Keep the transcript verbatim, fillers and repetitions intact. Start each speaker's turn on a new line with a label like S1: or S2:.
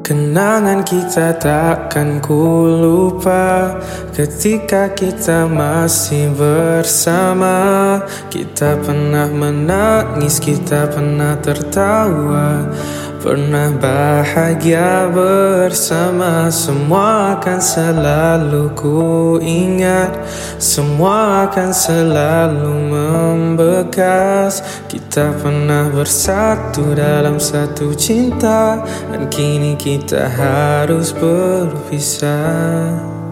S1: Kenangan kita takkan ku lupa ketika kita masih bersama. Kita pernah menangis, kita pernah tertawa, pernah bahagia bersama. Semua akan selalu ku ingat, semua akan selalu membekas. Kita pernah bersatu dalam satu cinta, dan kini kita harus berpisah.